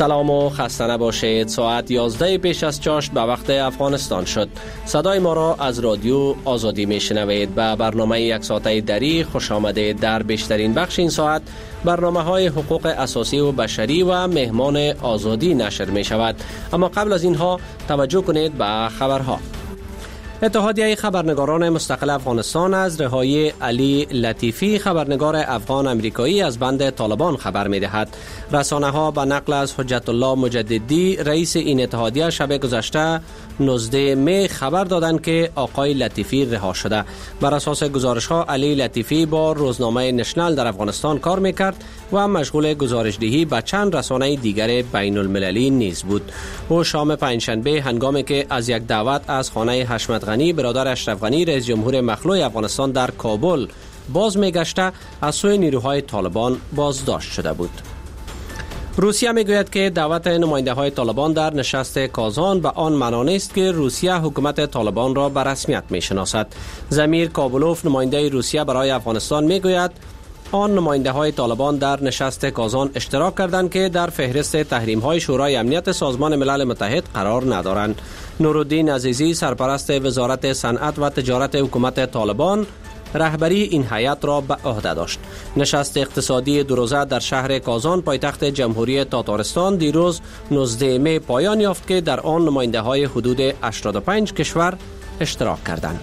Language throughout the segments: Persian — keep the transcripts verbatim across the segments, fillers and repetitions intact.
سلام و خسته نباشید. ساعت یازده پیش از چاشت به وقت افغانستان شد. صدای ما را از رادیو آزادی میشنوید. به برنامه یک ساعته دری خوش آمدید. در بیشترین بخش این ساعت برنامه های حقوق اساسی و بشری و مهمان آزادی نشر می شود. اما قبل از اینها توجه کنید به خبرها. اتحادیه خبرنگاران مستقل افغانستان از رهایی علی لطیفی، خبرنگار افغان امریکایی، از بند طالبان خبر می‌دهد. رسانه‌ها به نقل از حجت الله مجددی، رئیس این اتحادیه، شب گذشته نوزده می خبر دادند که آقای لطیفی رها شده. بر اساس گزارش‌ها علی لطیفی با روزنامه نشنل در افغانستان کار می‌کرد و مشغول گزارش‌دهی به چند رسانه دیگر بین المللی نیز بود. او شام پنجشنبه هنگامی که از یک دعوت از خانه حشمت غنی برادر اشرف غنی رئیس جمهور مخلوع افغانستان در کابل باز میگشته، از سوی نیروهای طالبان بازداشت شده بود. روسیه میگوید که دعوت نماینده های طالبان در نشست کازان به آن معنا نیست که روسیه حکومت طالبان را به رسمیت میشناسد. زمیر کابلوف، نماینده روسیه برای افغانستان، میگوید آن نماینده های طالبان در نشست کازان اشتراک کردند که در فهرست تحریم های شورای امنیت سازمان ملل متحد قرار ندارند. نورالدین عزیزی، سرپرست وزارت صنعت و تجارت حکومت طالبان، رهبری این هیئت را به عهده داشت. نشست اقتصادی دو روزه در شهر کازان، پایتخت جمهوری تاتارستان، دیروز نوزده می پایان یافت که در آن نماینده های حدود هشتاد و پنج کشور اشتراک کردند.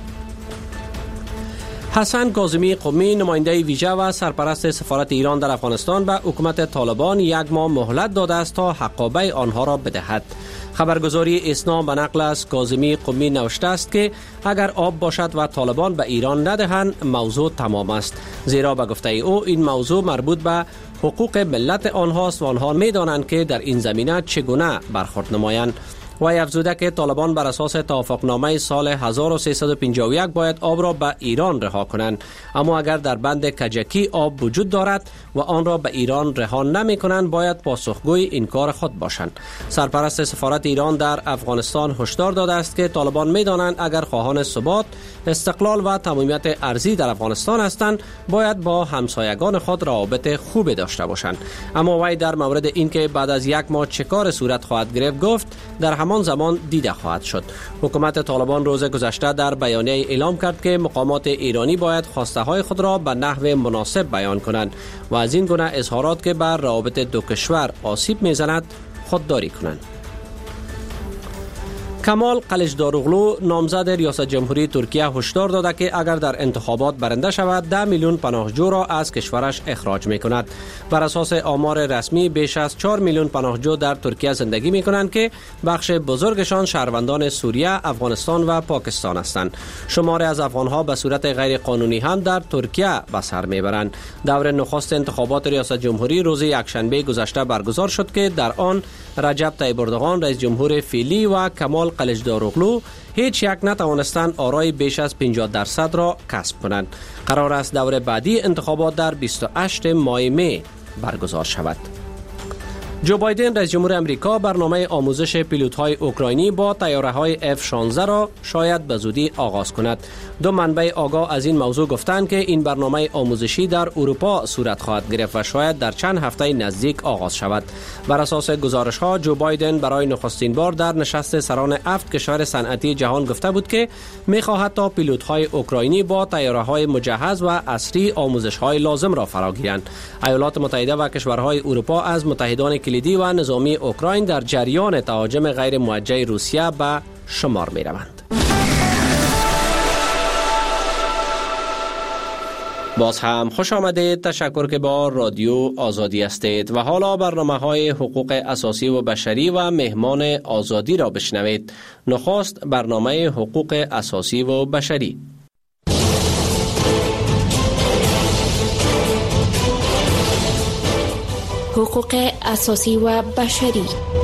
حسن کاظمی قمی، نماینده ویژه و سرپرست سفارت ایران در افغانستان، به حکومت طالبان یک ماه مهلت داده است تا حقابه آنها را بدهد. خبرگزاری اسنا به نقل از کاظمی قمی نوشته است که اگر آب باشد و طالبان به ایران ندهند موضوع تمام است، زیرا به گفته او این موضوع مربوط به حقوق ملت آنهاست و آنها می‌دانند که در این زمینه چگونه برخورد نمایند. و افزوده که طالبان بر اساس توافقنامه سال هزار و سیصد و پنجاه و یک باید آب را به ایران رها کنند، اما اگر در بند کجکی آب وجود دارد و آن را به ایران رها نمی کنند باید پاسخگوی این کار خود باشند. سرپرست سفارت ایران در افغانستان هشدار داده است که طالبان می دانند اگر خواهان ثبات، استقلال و تمامیت ارضی در افغانستان هستند باید با همسایگان خود روابط خوبی داشته باشند. اما وی در مورد اینکه بعد از یک ماه چه کار صورت خواهد گرفت گفت در همان زمان دیده خواهد شد. حکومت طالبان روز گذشته در بیانیه اعلام کرد که مقامات ایرانی باید خواسته های خود را به نحو مناسب بیان کنند و از این گونه اظهارات که بر روابط دو کشور آسیب میزند خودداری کنند. کمال قلیچداروغلو، نامزد ریاست جمهوری ترکیه، هشدار داده که اگر در انتخابات برنده شود ده میلیون پناهجو را از کشورش اخراج می کند. بر اساس آمار رسمی بیش از چهار میلیون پناهجو در ترکیه زندگی می کنند که بخش بزرگشان شهروندان سوریه، افغانستان و پاکستان هستند. شماری از افغانها به صورت غیر قانونی هم در ترکیه به سر می برند. دور نخست انتخابات ریاست جمهوری روز یکشنبه گذشته برگزار شد که در آن رجب طیب اردوغان رئیس جمهور فعلی و کمال قلیچداروغلو هیچ یک نتوانستند آرای بیش از پنجاه درصد را کسب کنند. قرار است دور بعدی انتخابات در بیست و هشتم ماه می برگزار شود. جو بایدن رئیس جمهور امریکا برنامه آموزش پیلوت‌های اوکراینی با طیاره‌های اف شانزده را شاید به زودی آغاز کند. دو منبع آگاه از این موضوع گفتند که این برنامه آموزشی در اروپا صورت خواهد گرفت و شاید در چند هفته نزدیک آغاز شود. بر اساس گزارش‌ها جو بایدن برای نخستین بار در نشست سران هفت کشور صنعتی جهان گفته بود که می‌خواهد تا پیلوت‌های اوکراینی با طیاره‌های مجهز و عصری آموزش‌های لازم را فراگیرند. ایالات متحده و کشورهای اروپا از متحدان کلیدی و نظامی اوکراین در جریان تهاجم غیر موجه روسیه به شمار می روند. باز هم خوش آمدید. تشکر که با رادیو آزادی هستید و حالا برنامه های حقوق اساسی و بشری و مهمان آزادی را بشنوید. نخست برنامه حقوق اساسی و بشری. حقوق اساسی و بشری.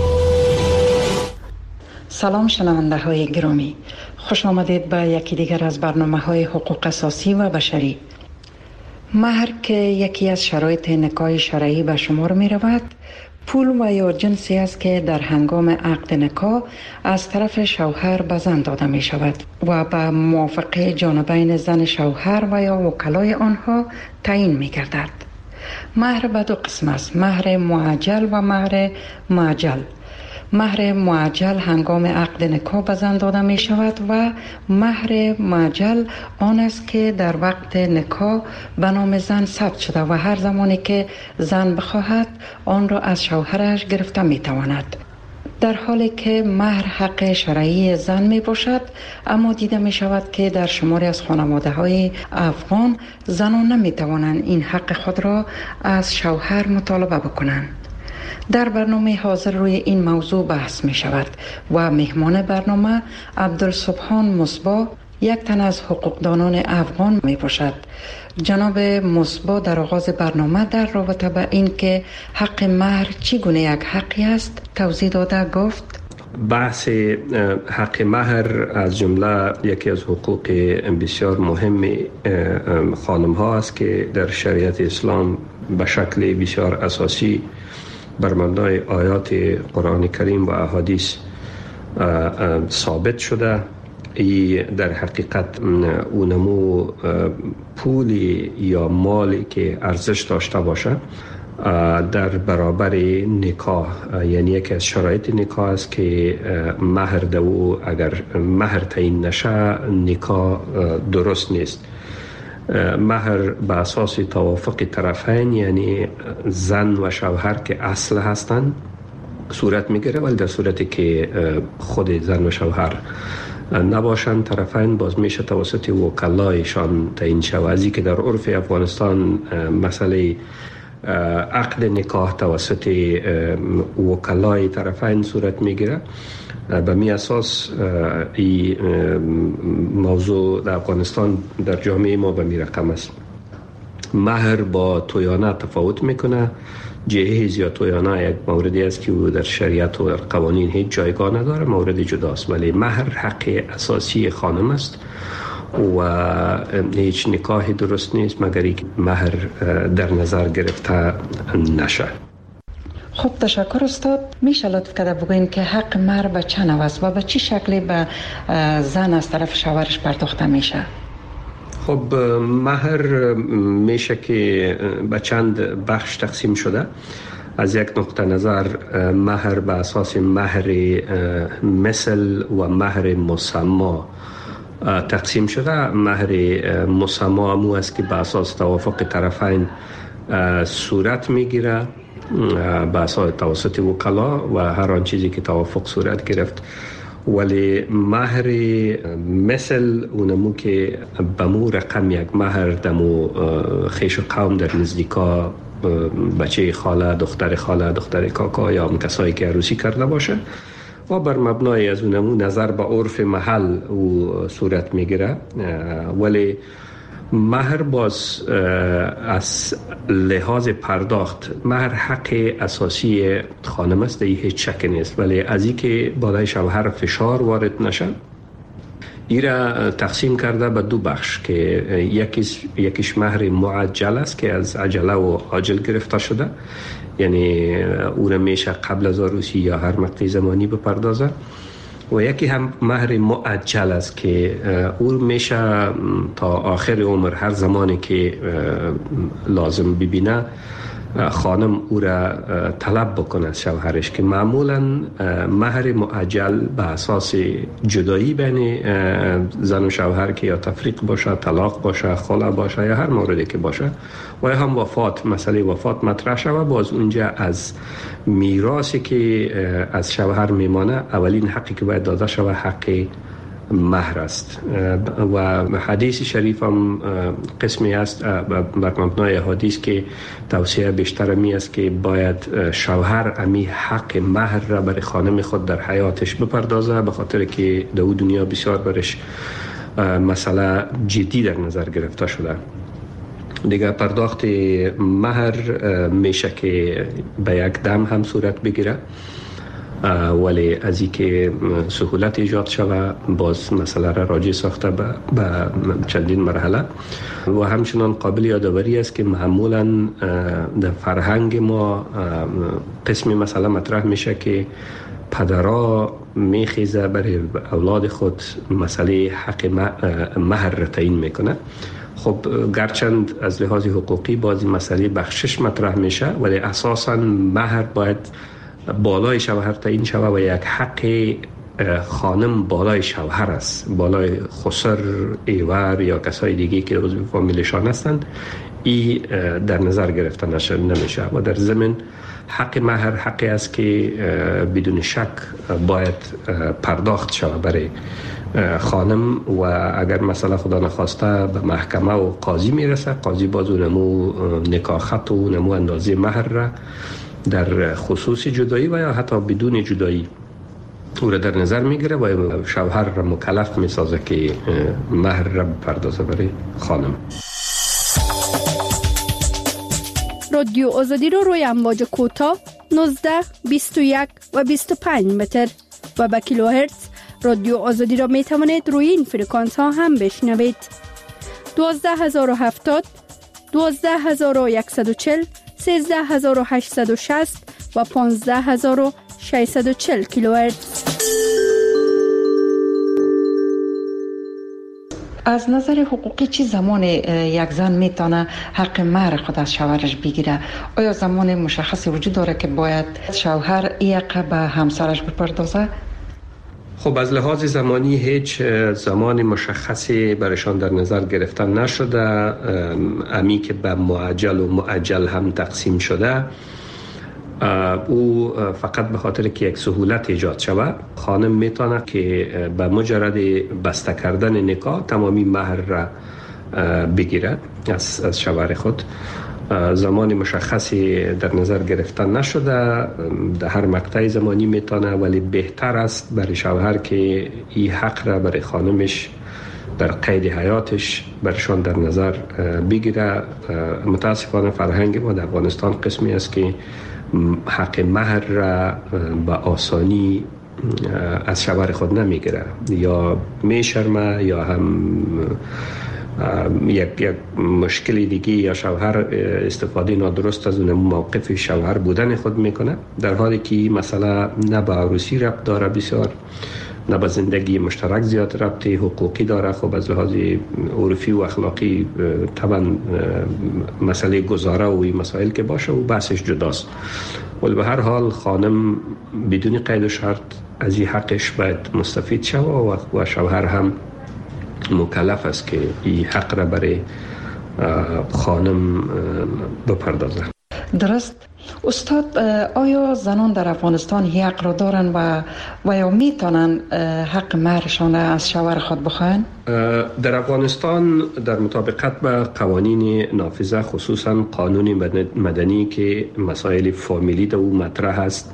سلام شنونده های گرامی، خوش آمدید به یکی دیگر از برنامه های حقوق اساسی و بشری. مهر که یکی از شرایط نکاح شرعی به شمار می رود، پول و یا جنسی است که در هنگام عقد نکاح از طرف شوهر به زن داده می شود و به موافقه جانبین زن شوهر و یا وکلای آنها تعیین می گردد. مهر به دو قسم است: مهر معجل و مهر معجل. مهر معجل هنگام عقد نکاح به زن داده می شود و مهر معجل آن است که در وقت نکاح به نام زن ثبت شده و هر زمانی که زن بخواهد آن را از شوهرش گرفته می تواند. در حالی که مهر حق شرعی زن می باشد، اما دیده می شود که در شماری از خانواده های افغان زنان نمی توانند این حق خود را از شوهر مطالبه بکنند. در برنامه حاضر روی این موضوع بحث می شود و مهمان برنامه عبدالسبحان مصباح، یک تن از حقوقدانان افغان می باشد. جناب مصباح در آغاز برنامه در رابطه با این که حق مهر چگونه یک حقی است توضیح داده گفت: بحث حق مهر از جمله یکی از حقوق بسیار مهم خانم ها است که در شریعت اسلام به شکل بسیار اساسی بر مبنای آیات قرآن کریم و احادیث ثابت شده. ای در حقیقت اونمو پولی یا مالی که ارزش داشته باشه در برابر نکاح، یعنی یکی از شرایط نکاح است که مهر دو اگر مهر تعیین نشه نکاح درست نیست. مهر به اساس توافق طرفین، یعنی زن و شوهر که اصل هستند، صورت میگیره، ولی در صورتی که خود زن و شوهر نباشند طرفین باز میشه توسط وکلایشان تعیین شود. ازی که در عرف افغانستان مسئله عقد نکاح توسط وکلای طرفین صورت میگیره. به می اساس این موضوع در افغانستان در جامعه ما به می رقم است. مهر با تویانه تفاوت میکنه. جهیز یا تویانه یک موردی است که در شریعت و در قوانین هیچ جایگاه نداره، مورد جداست، ولی مهر حق اساسی خانم است و هیچ نکاحی درست نیست مگر اینکه مهر در نظر گرفته نشه. خب تشکر استاد. میشه لطف کرده بگوین که حق مهر به چه نوع است و به چه شکلی به زن از طرف شوهرش پرداخته میشه؟ خب مهر میشه که به چند بخش تقسیم شده. از یک نقطه نظر مهر به اساس مهر مثل و مهر مسما تقسیم شده. مهر مسما امو است که به اساس توافق طرفین صورت میگیره به اساس توسط وکلا و هر آن چیزی که توافق صورت گرفت. ولی مهر مثل اونمو که بمو رقم یک مهر دمو خیش و قوم در نزدیکا بچه خاله، دختر خاله، دختر کاکا یا هم کسایی که عروسی کرده باشه و بر مبنای از اونمو نظر به عرف محل او صورت میگیره. ولی مهر باز از لحاظ پرداخت مهر حق اساسی خانم است، این هیچ شک نیست، ولی از این که بالای شوهر فشار وارد نشن این را تقسیم کرده به دو بخش که یکیش, یکیش مهر معجل است که از عجله و عاجل گرفته شده، یعنی او را میشه قبل از عروسی یا هر مقطع زمانی بپردازه، و یکی هم مهر معجل است که او میشه تا آخر عمر هر زمانی که لازم ببینه خانم او را طلب بکنه از شوهرش، که معمولا مهر معجل به اساس جدایی بین زن و شوهر که یا تفریق باشه، طلاق باشه، خلع باشه یا هر موردی که باشه و یا هم وفات، مسئله وفات مطرح شده، باز اونجا از میراثی که از شوهر میمانه اولین حقی که باید داده شود حق مهر است. و حدیث شریف هم قسمی است بر مبنای حدیث که توصیه بیشتر می است که باید شوهر امی حق مهر را برای خانم خود در حیاتش بپردازه، به خاطر که در دنیا بسیار برش مسئله جدی در نظر گرفته شده. دیگه پرداخت مهر میشه که به یک دم هم صورت بگیره، ولی از این که سهولت ایجاد شوه باز مسئله را راجع ساخته به چندین مرحله. و همچنان قابل یادآوری است که معمولا در فرهنگ ما قسمی مسئله مطرح میشه که پدرها میخیزه برای اولاد خود مسئله حق مهر را تعیین میکنه. خب گرچند از لحاظ حقوقی بازی مسئله بخشش مطرح میشه، ولی اساساً مهر باید بالای شوهر تعیین شود و یک حق خانم بالای شوهر است، بالای خسر، ایور یا کسای دیگه که عضو فامیلشان هستند. این در نظر گرفته نشه نمیشه و در ضمن حق مهر حقی است که بدون شک باید پرداخت شود برای خانم و اگر مثلا خدا نخواسته به محکمه و قاضی میرسه، قاضی بازو نمو نکاح خط و نمو اندازه مهر را در خصوص جدایی و یا حتی بدون جدایی او را در نظر میگیره و شوهر را مکلف میسازه که مهر را بپردازه برای خانم. رادیو آزادی رو روی امواج کوتاه نوزده، بیست و یک و بیست و پنج متر و با کیلوهرتز رادیو آزادی را می توانید روی این فرکانس ها هم بشنوید. دوازده هزار و هفتاد، دوازده هزار و صد و چهل، سیزده هزار و هشتصد و شصت و پانزده هزار و ششصد و چهل کیلوهرتز. از نظر حقوقی چی زمان یک زن میتونه حق مهر خود از شوهرش بگیره؟ آیا زمان مشخصی وجود داره که باید شوهر این حق به همسرش بپردازه؟ خب از لحاظ زمانی هیچ زمان مشخصی برشان در نظر گرفتن نشده. امی که به معجل و مؤجل هم تقسیم شده، او فقط به خاطر که یک سهولت ایجاد شود، خانم میتونه که به مجرد بسته کردن نکاح تمامی مهر را بگیرد از از شوهر خود. زمان مشخصی در نظر گرفتن نشده، در هر مقطع زمانی میتونه، ولی بهتر است برای شوهر که این حق را برای خانمش در قید حیاتش برشان در نظر بگیره. متاسفانه فرهنگ ما در افغانستان قسمی است که حق مهر را به آسانی از شوهر خود نمیگیره، یا میشرمه یا هم یک یک مشکلی دیگه، یا شوهر استفاده نادرست از اون موقف شوهر بودن خود میکنه، در حالی که مسئله نه به عروسی ربط داره بسیار، نه به زندگی مشترک زیاد ربط حقوقی داره. خب از لحاظ عرفی و اخلاقی طبعا مسئله گذاره و این مسائل که باشه و بحثش جداست، ولی به هر حال خانم بدون قید و شرط از این حقش باید مستفید شود و شوهر هم مکلف است که این حق را برای خانم بپردازه. درست. استاد، آیا زنان در افغانستان حق را دارن و و یا میتونن حق مهرشان از شوهر خود بخواهند؟ در افغانستان در مطابقت با قوانین نافذه، خصوصا قانون مدنی که مسائل فامیلی در او مطرح است،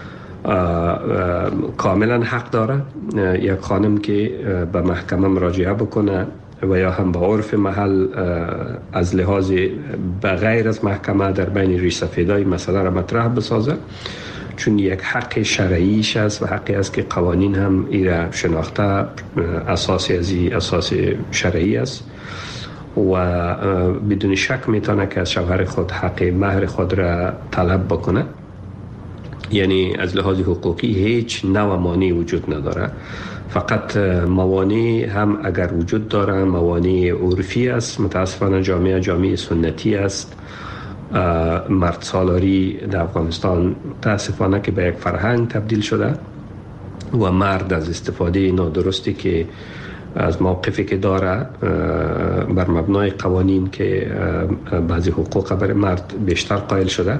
کاملا حق داره یک خانم که به محکمه مراجعه بکنه و یا هم به عرف محل از لحاظ به غیر از محکمه در بین ریش سفیدای مسئله را مطرح بسازه، چون یک حق شرعیش است و حقی است که قوانین هم ای را شناخته، اساسی از این اساس شرعی است و بدون شک میتونه که از شوهر خود حق مهر خود را طلب بکنه. یعنی از لحاظ حقوقی هیچ نوع مانعی وجود نداره، فقط موانع هم اگر وجود داره موانع عرفی است. متاسفانه جامعه جامعه سنتی است. مرد سالاری در افغانستان متاسفانه که به یک فرهنگ تبدیل شده و مرد از استفاده نادرستی که از موقفی که داره بر مبنای قوانین که بعضی حقوق برای مرد بیشتر قائل شده،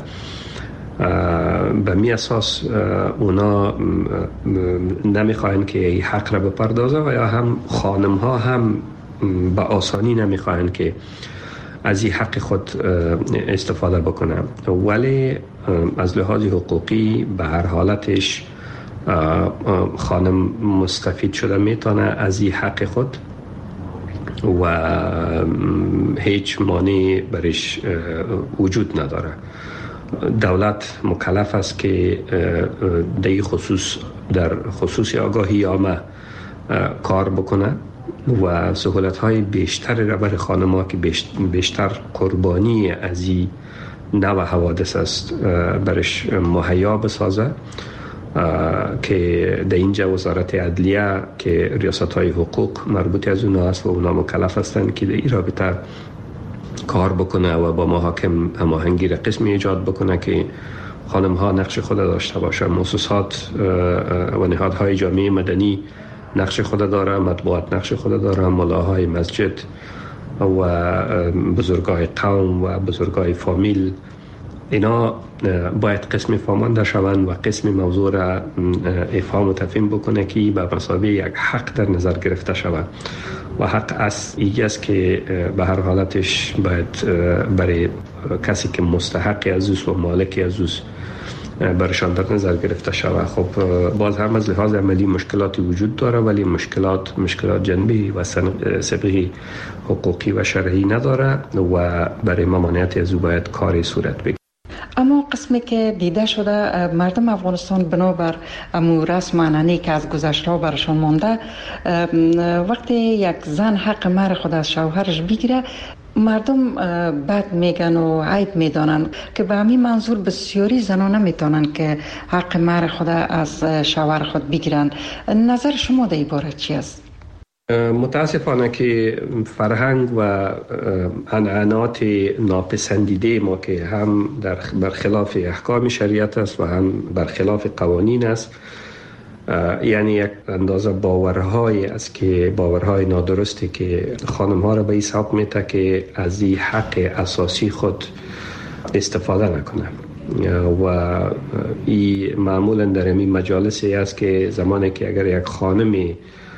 به می اساس اونا نمیخواین که این حق را بپردازه و یا هم خانم ها هم به آسانی نمیخواین که از این حق خود استفاده بکنه، ولی از لحاظ حقوقی به هر حالتش خانم مستفید شده میتونه از این حق خود و هیچ مانع برش وجود نداره. دولت مکلف است که در خصوص در خصوص آگاهی عامه کار بکنه و سهولت های بیشتر را برای خانم ها که بیشتر قربانی از این نوع حوادث است برش مهیا بسازه که در اینجا وزارت عدلیه که ریاست‌های حقوق مربوط از اونها است و اونا مکلف هستند که در این رابطه کار بکنه و با محاکم هماهنگی قسمی ایجاد بکنه که خانم ها نقش خود داشته باشه. مؤسسات و نهادهای جامعه مدنی نقش خود داره، مطبوعات نقش خود داره، ملاهای مسجد و بزرگای قوم و بزرگای فامیل، اینا باید قسم فهمانده شوند و قسم موضوع را افهام و تفهیم بکنه که به مسابقه یک حق در نظر گرفته شود و حق از ایگه است که به هر حالتش باید برای کسی که مستحق از اوست و مالک از اوست برشان در نظر گرفته شود. خب باز هم از لحاظ عملی مشکلاتی وجود داره، ولی مشکلات مشکلات جنبی و سابقه حقوقی و شرعی نداره و برای ممانعت از او باید کاری صورت بگیرد. اما قسمی که دیده شده مردم افغانستان بنابر امو رسم عنعنه‌ای که از گذشته برشان مانده، وقتی یک زن حق مهر خود از شوهرش بگیره مردم بد میگن و عیب میدانن که به همین منظور بسیاری زنان نمیتونن که حق مهر خود از شوهر خود بگیرن. نظر شما در این باره چی است؟ متاسفانه که فرهنگ و عنعنات ناپسندیده ما که هم در برخلاف احکام شریعت است و هم برخلاف قوانین است، یعنی یک اندازه باورهای است که باورهای نادرستی که خانم ها را به این سبب میته که از این حق اساسی خود استفاده نکنه و این معمولا در این مجالسی است که زمانی که اگر یک خانمی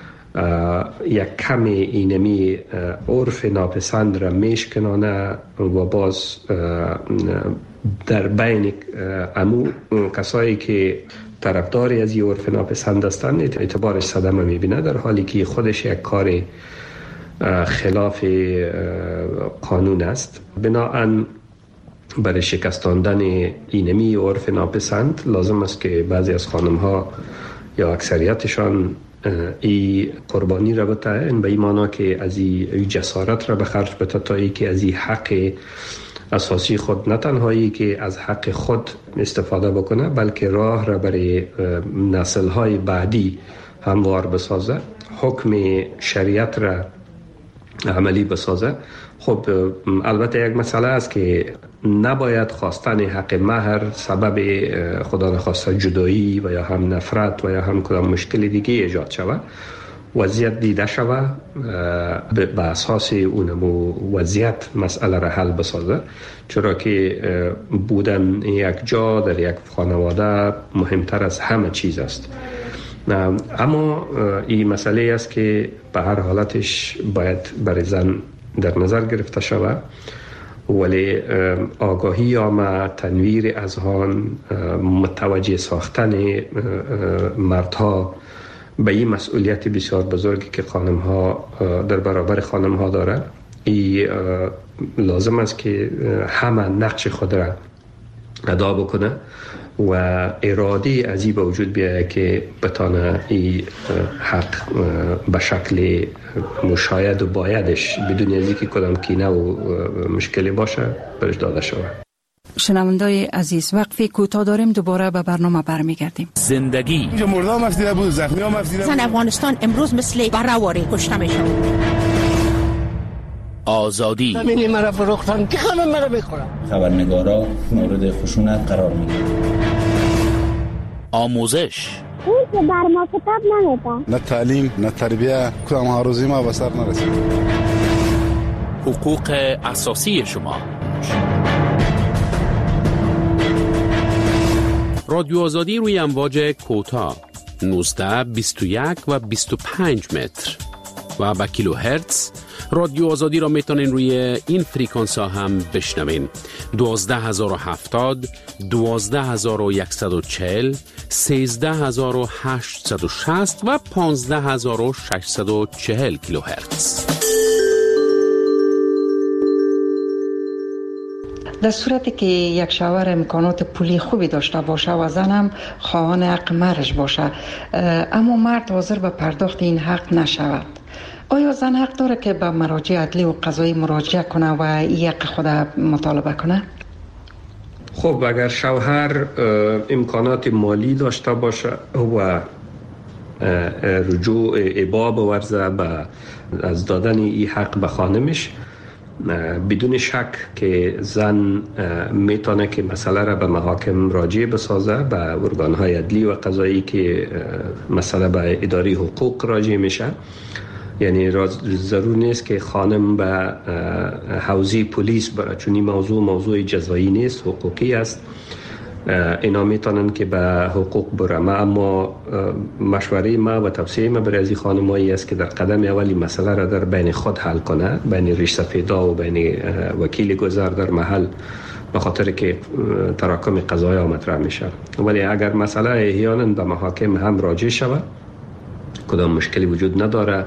یک کمی اینمی عرف ناپسند را میشکنانه و باز در بین امو کسایی که طرفداری از این عرف ناپسند هستند اعتبارش صدمه میبینه، در حالی که خودش یک کار خلاف قانون است. بنابراین برای شکستاندن اینمی عرف ناپسند لازم است که بعضی از خانم ها یا اکثریتشان ای قربانی را بتاین، به این معنی که از این جسارت را به خرج بده تا ای که از این حق اساسی خود نه تنهایی که از حق خود استفاده بکنه، بلکه راه را برای نسل‌های بعدی هموار بسازه، حکم شریعت را عملی بسازه. خب البته یک مسئله است که نباید خواستن حق مهر سبب خدا نخواسته جدایی و یا هم نفرت و یا هم کدام مشکل دیگه ایجاد شود. وضعیت دیده شود به اساس اونمو وضعیت مسئله را حل بسازه، چرا که بودن یک جا در یک خانواده مهمتر از همه چیز است. اما این مسئله است که به هر حالتش باید برای زن در نظر گرفته شود، ولی آگاهی آمه، تنویر اذهان، متوجه ساختن مردها به این مسئولیت بسیار بزرگی که خانم ها در برابر خانم ها دارن، این لازم است که همه نقش خود را ادا بکنه و اراده از این به وجود بیاید که بتانه این حق به شکل مشاید و بایدش بدون از اینکه کدام کینه و مشکلی باشه برش داده شود. شنوندای عزیز، وقفی کوتاه داریم، دوباره به برنامه برمیگردیم. زندگی مردم مفدیده بود، زخمی ها مفدیده بود. زن افغانستان امروز مثل برهواری کشته میشن. آزادی زمینی مرا فروختن که همه مرا بخورن. خبرنگارا مورد خشونت قرار میگیرن. آموزش اون که بر ما کتاب نمیدن، نه تعلیم نه تربیه، کدام هاروزی ما به سر نرسید. حقوق اساسی شما. رادیو آزادی روی امواج کوتاه نوزده، بیست و یک و بیست و پنج متر و با کیلو هرتز. رادیو آزادی را میتونین روی این فریکانس ها هم بشنوین: دوازده هزار و هفتاد، دوازده هزار و صد و چهل، سیزده هزار و هشتصد و شصت و پانزده هزار و ششصد و چهل کیلو هرتز. در صورتی که یک شوهر امکانات پولی خوبی داشته باشه و زن هم خواهان حق مهرش باشه، اما مرد حاضر به پرداخت این حق نشود، آیا زن حق داره که به مراجع عدلی و قضایی مراجعه کنه و این حق خود مطالبه کنه؟ خب اگر شوهر امکانات مالی داشته باشه و رجوع ابا بورزه به از دادن این حق به خانمش، بدون شک که زن میتونه که مسئله را به محاکم راجع بسازه، به ارگانهای عدلی و قضایی که مسئله به اداره حقوق راجع میشه. یعنی ضرور نیست که خانم به حوزه پلیس بره، چون این موضوع موضوع جزایی نیست، حقوقی است. اینا میتونن که به حقوق برم، اما مشوره ما و توصیه ما برای از این خانمایی است که در قدم اولی مسئله را در بین خود حل کنه، بین ریش سفیدا و بین وکیل گذر در محل، به خاطر که تراکم قضایی مطرح میشه. ولی اگر مسئله احیانا به محاکم هم راجع شود، کدام مشکلی وجود نداره.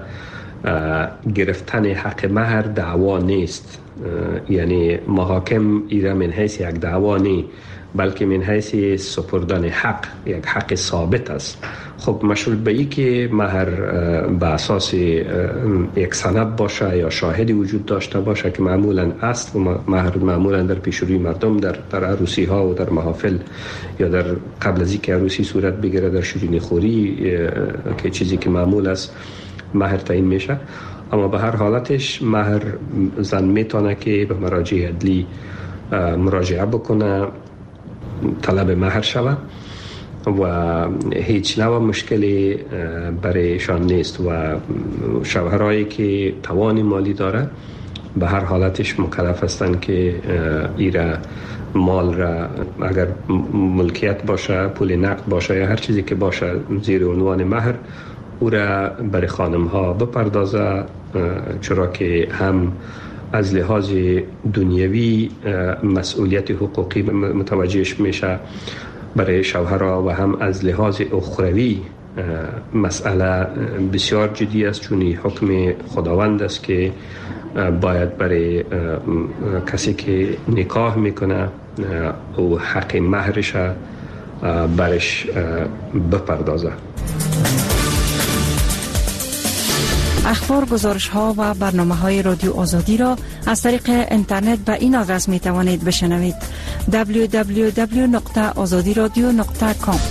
گرفتن حق مهر دعوا نیست، یعنی محاکم ایره من حیث یک دعوا نیست، بلکه من حیث سپردن حق، یک حق ثابت است. خب مشروط به ای که مهر به اساس یک سند باشه یا شاهدی وجود داشته باشه که معمولا است، و مهر معمولا در پیشروی مردم در در عروسی ها و در محافل یا در قبل از اینکه عروسی صورت بگیره در شیرینی خوری که چیزی که معمول است مهر تعیین میشه. اما به هر حالتش مهر زن میتونه که به مراجع عدلی مراجعه بکنه، طلب مهر شود و هیچ نوع مشکلی برایشان نیست. و شوهرایی که توان مالی داره به هر حالتش مکلف هستند که ایره مال را، اگر ملکیت باشه، پول نقد باشه یا هر چیزی که باشه زیر عنوان مهر، او را برای خانم ها بپردازه، چرا که هم از لحاظ دنیوی مسئولیت حقوقی متوجهش میشه برای شوهرها، و هم از لحاظ اخروی مسئله بسیار جدی است، چون حکم خداوند است که باید برای کسی که نکاح میکنه او حق مهرش برش بپردازه. اخبار، گزارش ها و برنامه های رادیو آزادی را از طریق اینترنت به این آدرس می توانید بشنوید: دبلیو دبلیو دبلیو دات آزادی رادیو دات کام.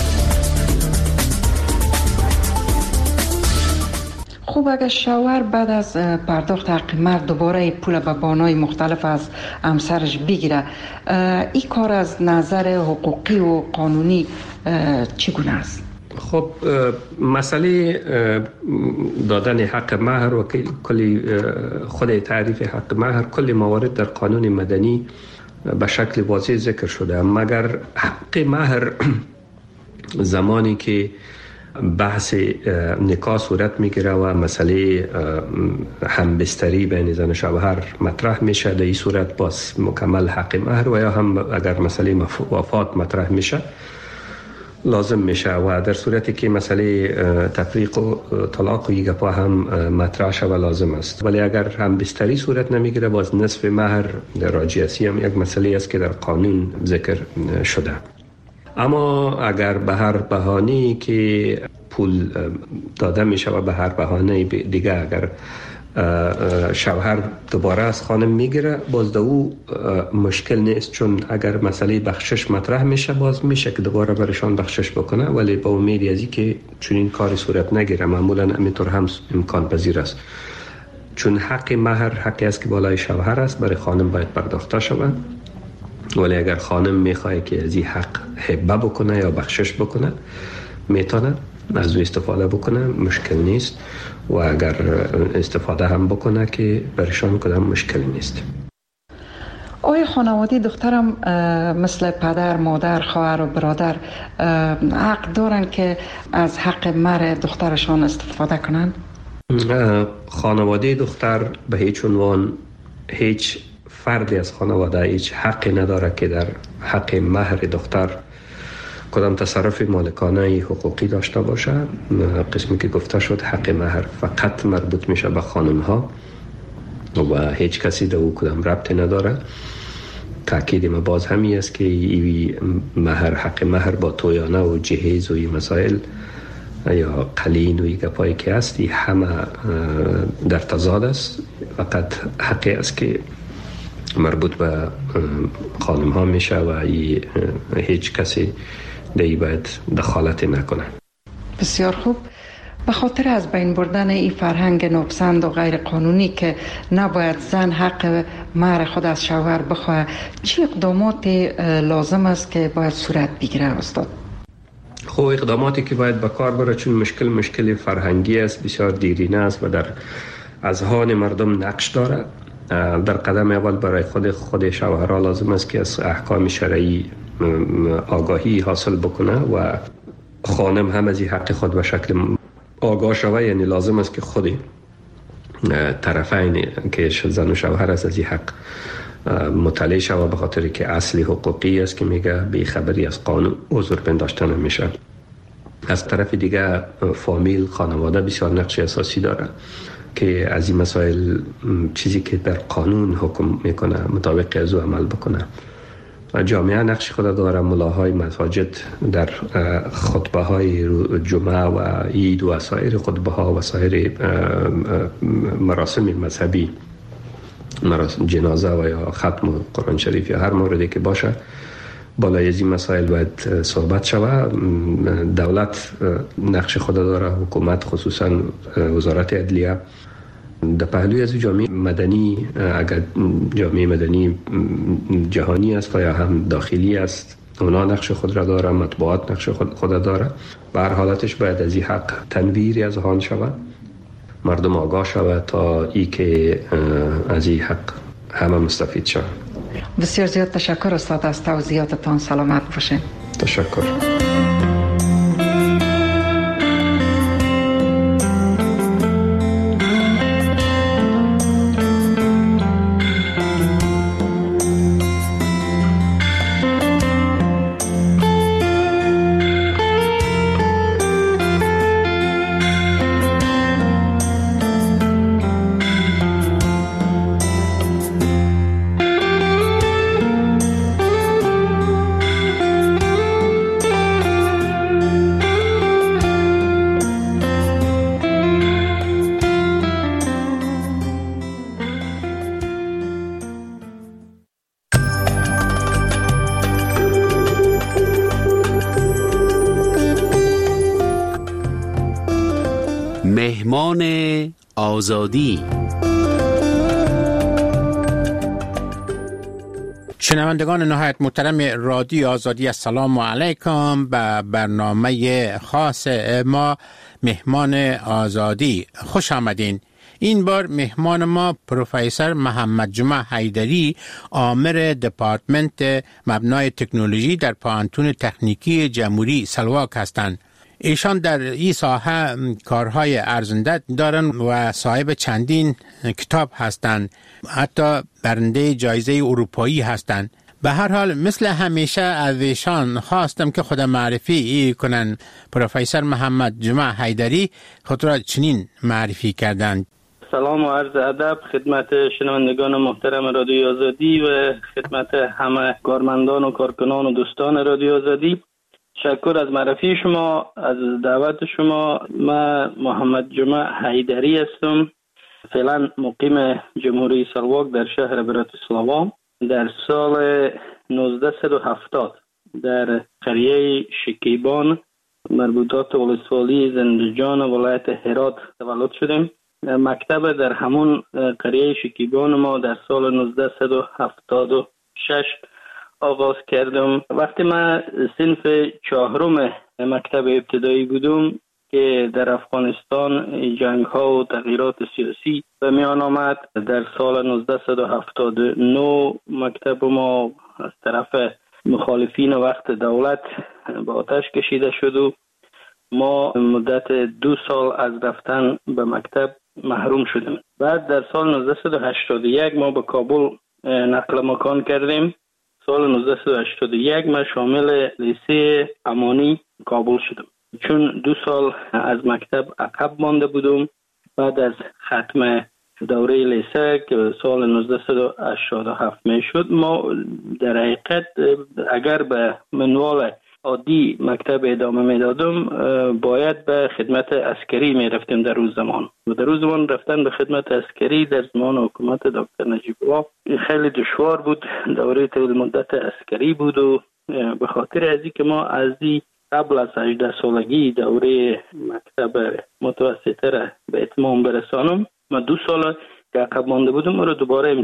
خوب، اگر شوهر بعد از پرداخت حق مهر دوباره پول به بانای مختلف از همسرش بگیره، این کار از نظر حقوقی و قانونی چگونه است؟ خب مسئله دادن حق مهر و کلی خود تعریف حق مهر، کلی موارد در قانون مدنی به شکل واضح ذکر شده، مگر حق مهر زمانی که بحث نکاح صورت میگیره و مسئله همبستری بین زن و شوهر مطرح میشه، در این صورت باز مکمل حق مهر، و یا هم اگر مسئله وفات مطرح میشه لازم میشه، و در صورتی که مسئله تفریق و طلاق و یگپا هم مطرح شود لازم است. ولی اگر هم بستری صورت نمیگیره، باز نصف مهر در راجعیتی هم یک مسئله است که در قانون ذکر شده. اما اگر به هر بهانه‌ای که پول داده میشه و به هر بهانه دیگه اگر شوهر دوباره از خانم میگیره، باز دو او مشکل نیست، چون اگر مسئله بخشش مطرح میشه باز میشه که دوباره برشان بخشش بکنه، ولی با امید ازی که چون این کاری صورت نگیره معمولا همینطور هم امکان پذیر است، چون حق مهر حقی است که بالای شوهر است، برای خانم باید پرداخته شود. ولی اگر خانم میخواد که از این حق هبه بکنه یا بخشش بکنه، میتونه از او استفاده بکنه، مشکل نیست، و اگر استفاده هم بکنه که برشان کدام مشکل نیست. آیا خانواده دخترم مثل پدر، مادر، خواهر و برادر حق دارن که از حق مهر دخترشان استفاده کنند؟ خانواده دختر به هیچ عنوان، هیچ فردی از خانواده هیچ حقی نداره که در حق مهر دختر کدام تصرف مالکانه حقوقی داشته باشه. قسمی که گفته شد حق مهر فقط مربوط میشه به خانم ها و هیچ کسی در او کدام ربطی نداره. تأکید ما باز همی است که ای مهر، حق مهر با تویانه و جهیز و این مسائل یا قلین و این گپایی که هستی همه در تضاد است. فقط حقی است که مربوط به خانم ها میشه و هیچ کسی دیگه باید دخالت نکنه. بسیار خوب. به خاطر از بین بردن این فرهنگ ناپسند و غیر قانونی که نباید زن حق مهر خود از شوهر بخواه، چه اقدامات لازم است که باید صورت بگیره استاد؟ خب اقداماتی که باید به کار بره، چون مشکل مشکل فرهنگی است، بسیار دیرینه است و در اذهان مردم نقش داره. در قدم اول برای خود خود شوهرها لازم است که از احکام شرعی آگاهی حاصل بکنه و خانم هم از این حق خود به شکل آگاه شوه. یعنی لازم است که خود طرفین که زن و شوهر است از این حق مطلع شوه، به خاطر که اصلی حقوقی است که میگه بی خبری از قانون عذر پنداشتن نمیشه. از طرف دیگه فامیل، خانواده بسیار نقش اساسی داره که از این مسائل چیزی که در قانون حکم میکنه مطابق از او عمل بکنه. جامعه نقش خود داره. ملاهای مساجد در خطبه های جمعه و عید و سایر خطبه ها و سایر مراسم مذهبی، مراسم جنازه و یا ختم قرآن شریف یا هر موردی که باشه، بالای از این مسائل باید صحبت شوه. دولت نقش خود داره، حکومت خصوصا وزارت عدلیه. در پهلوی از جامعه مدنی، اگر جامعه مدنی جهانی است یا هم داخلی است، اونا نقش خود را داره، مطبوعات نقش خود, خود داره. به هر حالتش باید از این حق تنویری از آن شود، مردم آگاه شود تا ای که از این حق همه مستفید شود. بسیار زیاد تشکر استاد از توضیحاتتان. سلامت باشین. تشکر. مهمان آزادی. شنوندگان نهایت محترم رادیو آزادی، السلام علیکم. به برنامه خاص ما مهمان آزادی خوش آمدین. این بار مهمان ما پروفسور محمد جمعه حیدری، آمر دپارتمنت مبنای تکنولوژی در پانتون تکنیکی جمهوری سلواک هستند. ایشان در این ساحه کارهای ارزنده دارن و صاحب چندین کتاب هستند، حتی برنده جایزه اروپایی هستند. به هر حال مثل همیشه از ایشان خواستم که خود معرفی کنن. پروفسور محمد جمعه حیدری خود را چنین معرفی کردند. سلام و عرض ادب خدمت شنوندگان محترم رادیو آزادی و خدمت همه کارمندان و کارکنان و دوستان رادیو آزادی. تشکر از معرفی شما، از دعوت شما. من محمد جمعه حیدری هستم، فعلا مقیم جمهوری سلواک در شهر براتیسلاوا. در سال نوزده هفتاد در قریه شکیبان مربوطات ولسوالی زندجان ولایت هرات تولد شدیم. مکتب در همون قریه شکیبان ما در سال نوزده هفتاد و شش آغاز کردم. وقتی من صنف چهارم مکتب ابتدایی بودم که در افغانستان جنگ ها و تغییرات سیاسی به میان آمد، در سال نوزده هفتاد و نه مکتب ما از طرف مخالفین وقت دولت به آتش کشیده شد و ما مدت دو سال از رفتن به مکتب محروم شدیم. بعد در سال نوزده هشتاد و یک ما به کابل نقل مکان کردیم. سال نوزده هشتاد و یک من شامل لیسه امانی کابل شدم. چون دو سال از مکتب عقب مانده بودم، بعد از ختم دوره لیسه که سال نوزده هشتاد و هفت می شد، ما در حقیقت اگر به منوال عادی مکتب ادامه میدادم باید به خدمت عسکری میرفتیم در روز زمان و در روز زمان رفتن به خدمت عسکری در زمان حکومت دکتر نجیب الله خیلی دشوار بود. دوره طویل مدت عسکری بود و به خاطر ازی که ما از دی قبل از هجده سالگی دوره مکتب متوسطه را به اتمام برسانم، ما دو سال که عقب مانده بودم رو دوباره